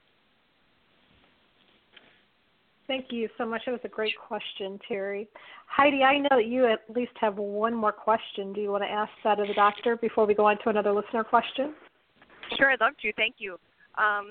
Thank you so much. That was a great question, Terry. Heidi, I know that you at least have one more question. Do you want to ask that of the doctor before we go on to another listener question? Sure, I'd love to. Thank you. I'm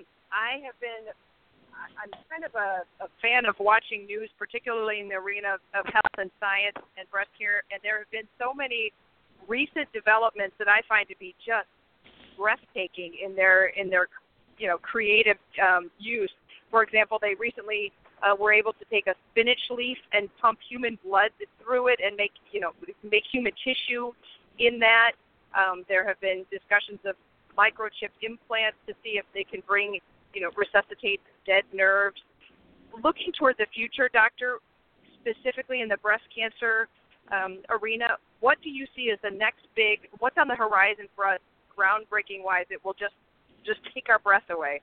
kind of a fan of watching news, particularly in the arena of health and science and breast care, and there have been so many recent developments that I find to be just breathtaking in their creative use. For example, they recently were able to take a spinach leaf and pump human blood through it and make human tissue in that. There have been discussions of microchip implants to see if they can resuscitate dead nerves. Looking toward the future, Doctor, specifically in the breast cancer arena, what do you see as the next what's on the horizon for us, groundbreaking-wise, that will just take our breath away?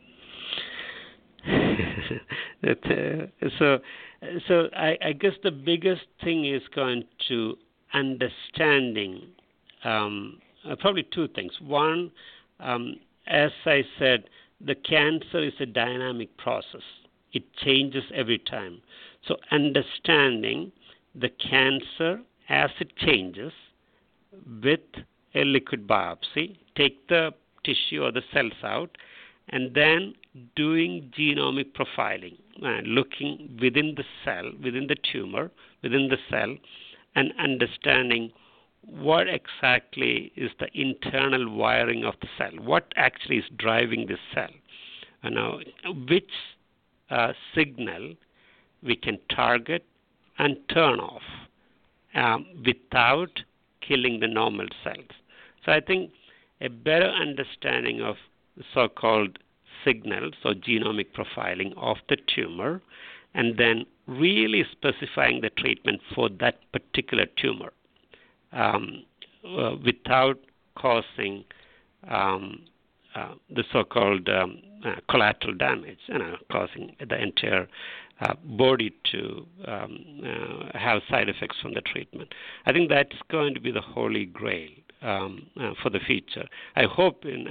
So I guess the biggest thing is going to understanding probably two things. One, as I said, the cancer is a dynamic process. It changes every time. So understanding the cancer as it changes with a liquid biopsy, take the tissue or the cells out, and then doing genomic profiling, looking within the cell, within the tumor, within the cell, and understanding what exactly is the internal wiring of the cell, what actually is driving this cell, which signal we can target and turn off without killing the normal cells. So I think a better understanding of the so-called signals or genomic profiling of the tumor, and then really specifying the treatment for that particular tumor without causing the so-called collateral damage, causing the entire body to have side effects from the treatment. I think that's going to be the holy grail for the future. I hope in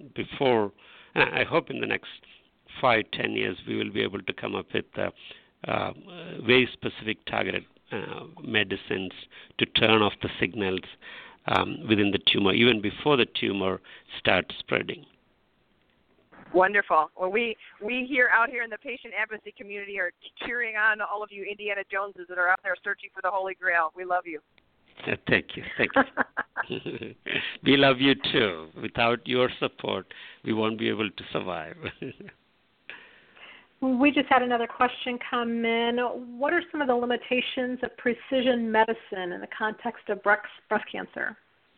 the next 5-10 years we will be able to come up with very specific targeted medicines to turn off the signals within the tumor, even before the tumor starts spreading. Wonderful. Well, we here out here in the patient advocacy community are cheering on all of you Indiana Joneses that are out there searching for the Holy Grail. We love you. Thank you. We love you too. Without your support, we won't be able to survive. We just had another question come in. What are some of the limitations of precision medicine in the context of breast cancer?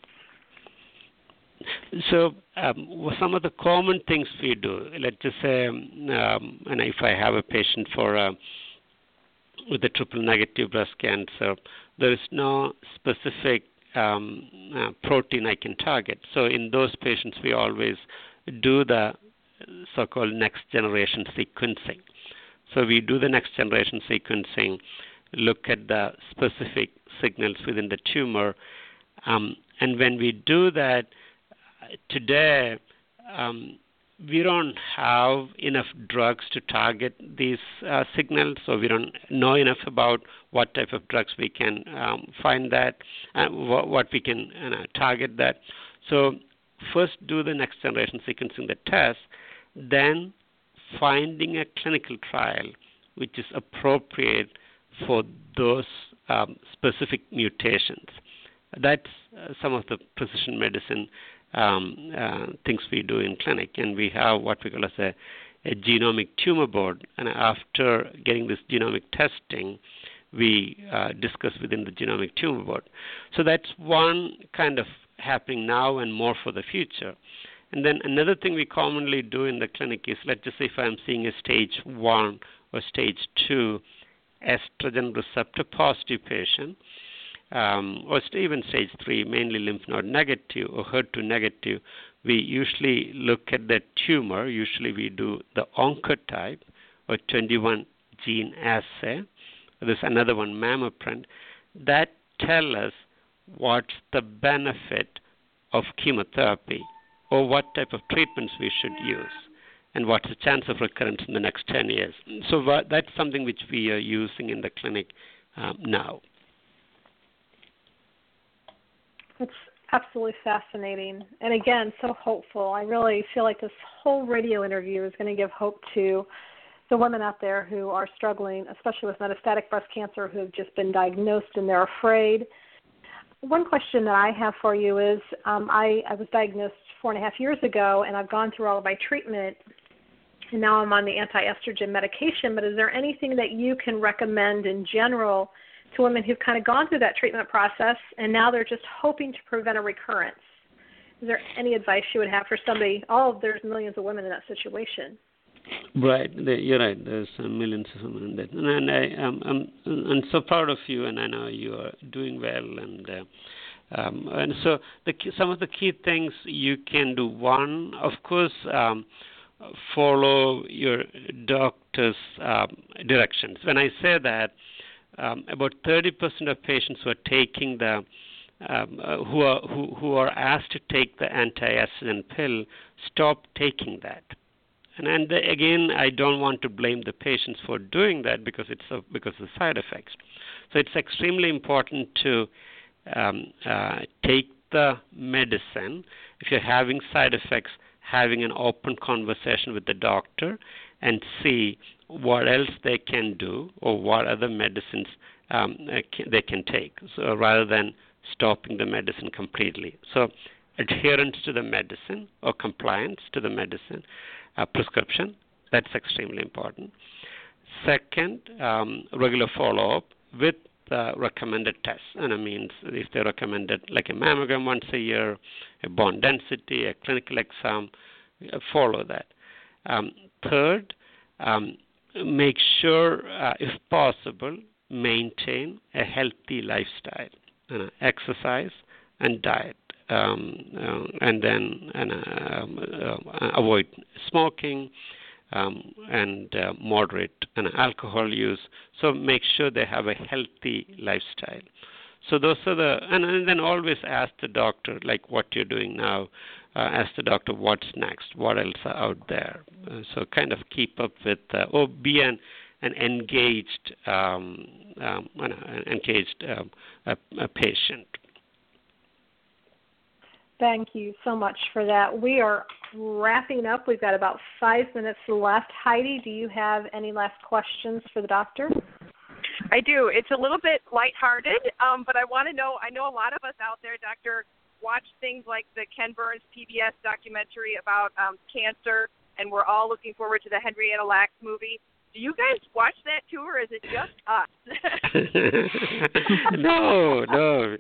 So some of the common things we do, let's just say, and if I have a patient with a triple-negative breast cancer, there is no specific protein I can target. So in those patients, we always do the so-called next-generation sequencing. So we do the next-generation sequencing, look at the specific signals within the tumor, and when we do that, today, we don't have enough drugs to target these signals, so we don't know enough about what type of drugs we can find that, what we can target that. So first do the next generation sequencing the test, then finding a clinical trial which is appropriate for those specific mutations. That's some of the precision medicine things we do in clinic, and we have what we call as a genomic tumor board. And after getting this genomic testing, we discuss within the genomic tumor board. So that's one kind of happening now and more for the future. And then another thing we commonly do in the clinic is, let's just say if I'm seeing a stage 1 or stage 2 estrogen receptor positive patient, or even stage 3, mainly lymph node negative or HER2 negative, we usually look at the tumor. Usually we do the Oncotype or 21 gene assay. There's another one, MammaPrint, that tell us what's the benefit of chemotherapy or what type of treatments we should use and what's the chance of recurrence in the next 10 years. So that's something which we are using in the clinic now. It's absolutely fascinating. And again, so hopeful. I really feel like this whole radio interview is going to give hope to the women out there who are struggling, especially with metastatic breast cancer, who have just been diagnosed and they're afraid. One question that I have for you is I was diagnosed 4.5 years ago, and I've gone through all of my treatment, and now I'm on the anti-estrogen medication. But is there anything that you can recommend in general to women who've kind of gone through that treatment process and now they're just hoping to prevent a recurrence? Is there any advice you would have for somebody? There's millions of women in that situation. Right, you're right. There's millions of women in that, and I'm so proud of you, and I know you are doing well. And so some of the key things you can do. One, of course, follow your doctor's directions. When I say that, about 30% of patients who are taking the who are asked to take the anti-estrogen pill stop taking that. And again, I don't want to blame the patients for doing that because of the side effects. So it's extremely important to take the medicine. If you're having side effects, having an open conversation with the doctor and see what else they can do or what other medicines they can take, so rather than stopping the medicine completely. So adherence to the medicine or compliance to the medicine prescription, that's extremely important. Second, regular follow-up with recommended tests. And it means if they recommended like a mammogram once a year, a bone density, a clinical exam, follow that. Third, make sure, if possible, maintain a healthy lifestyle, exercise and diet. And then avoid smoking and moderate alcohol use. So make sure they have a healthy lifestyle. So those are and then always ask the doctor, like what you're doing now, ask the doctor what's next, what else are out there. So kind of keep up with, be an an engaged a patient. Thank you so much for that. We are wrapping up. We've got about 5 minutes left. Heidi, do you have any last questions for the doctor? I do. It's a little bit lighthearted, but I want to know, I know a lot of us out there, Doctor, watch things like the Ken Burns PBS documentary about cancer, and we're all looking forward to the Henrietta Lacks movie. Do you guys watch that too, or is it just us? No.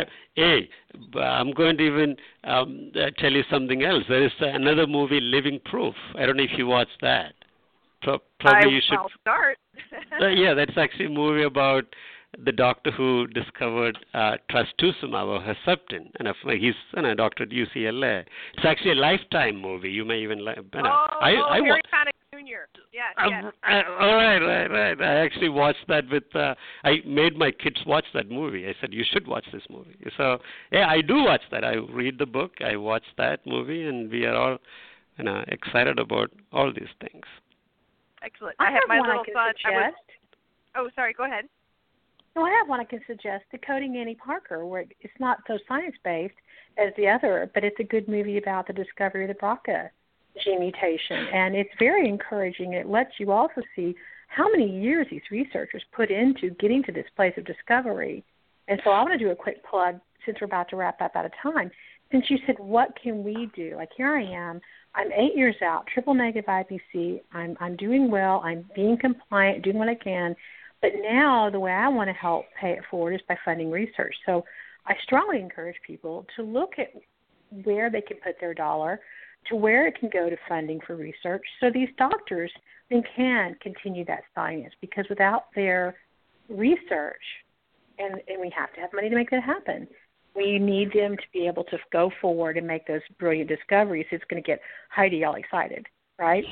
I'm going to even tell you something else. There is another movie, Living Proof. I don't know if you watched that. Probably you should. I'll start. Yeah, that's actually a movie about the doctor who discovered trastuzumab or Herceptin, and he's a doctor at UCLA. It's actually a Lifetime movie. You may even like. Harry Connick Jr. Yes. All right. I actually watched that with. I made my kids watch that movie. I said you should watch this movie. So yeah, I do watch that. I read the book. I watch that movie, and we are all, excited about all these things. Excellent. I have my little son. Sorry. Go ahead. No, I have one I can suggest, Decoding Annie Parker, where it's not so science-based as the other, but it's a good movie about the discovery of the BRCA gene mutation. And it's very encouraging. It lets you also see how many years these researchers put into getting to this place of discovery. And so I want to do a quick plug, since we're about to wrap up out of time. Since you said, what can we do? Like, here I am. I'm 8 years out, triple-negative IBC. I'm doing well. I'm being compliant, doing what I can. But now the way I want to help pay it forward is by funding research. So I strongly encourage people to look at where they can put their dollar, to where it can go to funding for research, so these doctors then can continue that science. Because without their research, and we have to have money to make that happen, we need them to be able to go forward and make those brilliant discoveries. It's going to get Heidi all excited. Right?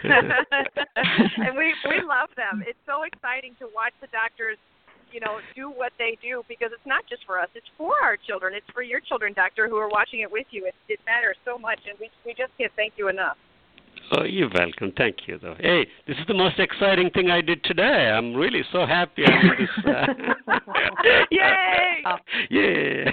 And we love them. It's so exciting to watch the doctors, do what they do, because it's not just for us. It's for our children. It's for your children, Doctor, who are watching it with you. It matters so much, and we just can't thank you enough. Oh, you're welcome. Thank you, though. Hey, this is the most exciting thing I did today. I'm really so happy I did this. Yay! Yeah.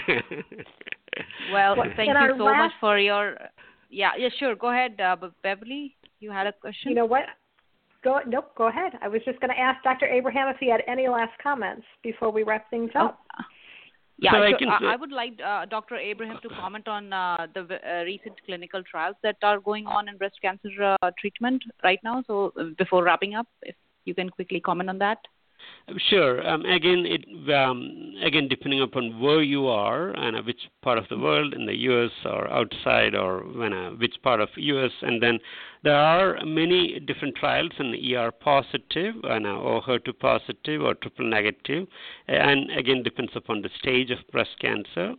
Well, thank you so much for your... Yeah, sure. Go ahead, Beverly. You had a question? You know what? Go ahead. I was just going to ask Dr. Abraham if he had any last comments before we wrap things up. Yeah, so I would like Dr. Abraham to comment on the recent clinical trials that are going on in breast cancer treatment right now. So before wrapping up, if you can quickly comment on that. Sure. Again, depending upon where you are and which part of the world, in the U.S. or outside, or which part of U.S., and then there are many different trials in ER positive or HER2 positive or triple negative, and again depends upon the stage of breast cancer.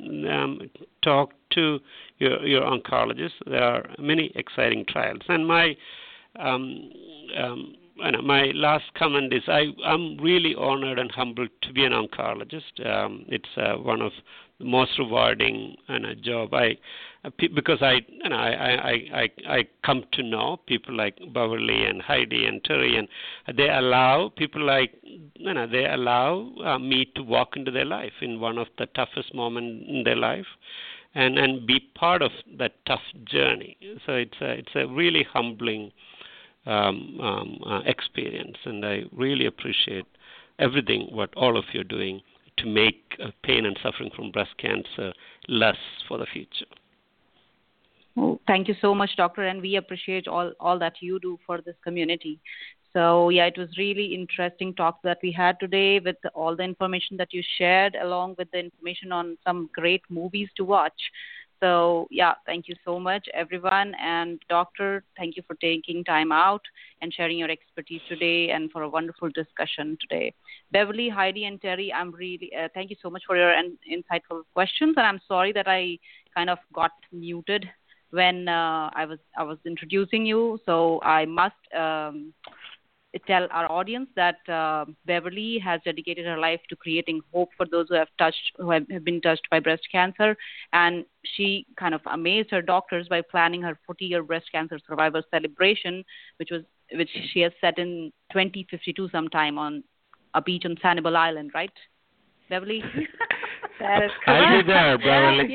Talk to your oncologist. There are many exciting trials, and my last comment is I'm really honored and humbled to be an oncologist. It's one of the most rewarding job. Because I come to know people like Beverly and Heidi and Terry, and they allow me to walk into their life in one of the toughest moments in their life, and be part of that tough journey. So it's a really humbling experience, and I really appreciate everything what all of you are doing to make pain and suffering from breast cancer less for the future. Well, thank you so much, Doctor, and we appreciate all that you do for this community. So, yeah, it was really interesting talk that we had today with all the information that you shared, along with the information on some great movies to watch. So, yeah, thank you so much, everyone. And, Doctor, thank you for taking time out and sharing your expertise today, and for a wonderful discussion today. Beverly, Heidi, and Terry, I'm really thank you so much for your insightful questions. And I'm sorry that I kind of got muted when I was introducing you. So I must tell our audience that Beverly has dedicated her life to creating hope for those who have been touched by breast cancer, and she kind of amazed her doctors by planning her 40-year breast cancer survivor celebration, which was which she has set in 2052 sometime on a beach on Sanibel Island, right, Beverly? That is correct. I'll be there, Beverly.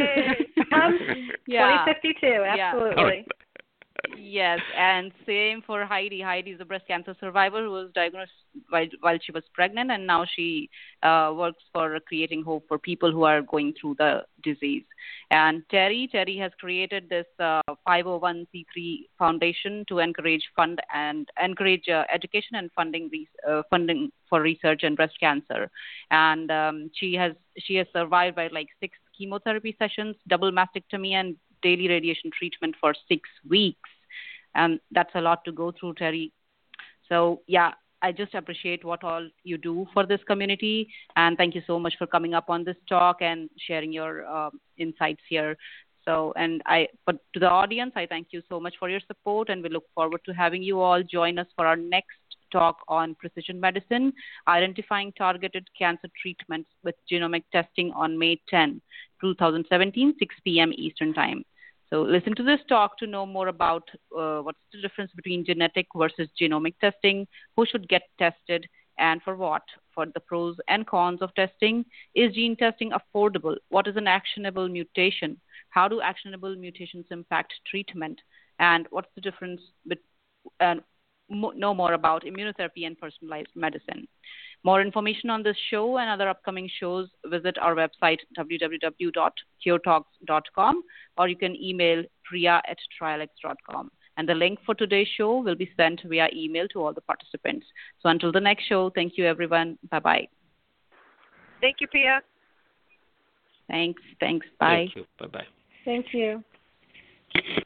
Yeah. 2052, absolutely. Yeah. Yes, and same for Heidi. Heidi is a breast cancer survivor who was diagnosed while she was pregnant, and now she works for creating hope for people who are going through the disease. And Terry has created this 501c3 foundation to encourage education and funding for research in breast cancer. And she has survived by like 6 chemotherapy sessions, double mastectomy, and daily radiation treatment for 6 weeks. And that's a lot to go through, Terry. So, yeah, I just appreciate what all you do for this community. And thank you so much for coming up on this talk and sharing your insights here. But to the audience, I thank you so much for your support, and we look forward to having you all join us for our next talk on precision medicine, identifying targeted cancer treatments with genomic testing on May 10, 2017, 6 p.m. Eastern Time. So listen to this talk to know more about what's the difference between genetic versus genomic testing, who should get tested, and for what, for the pros and cons of testing. Is gene testing affordable? What is an actionable mutation? How do actionable mutations impact treatment? And what's the difference know more about immunotherapy and personalized medicine. More information on this show and other upcoming shows, visit our website, www.curetalks.com, or you can email priya@trialex.com. And the link for today's show will be sent via email to all the participants. So until the next show, thank you, everyone. Bye-bye. Thank you, Priya. Thanks. Bye. Thank you. Bye-bye. Thank you.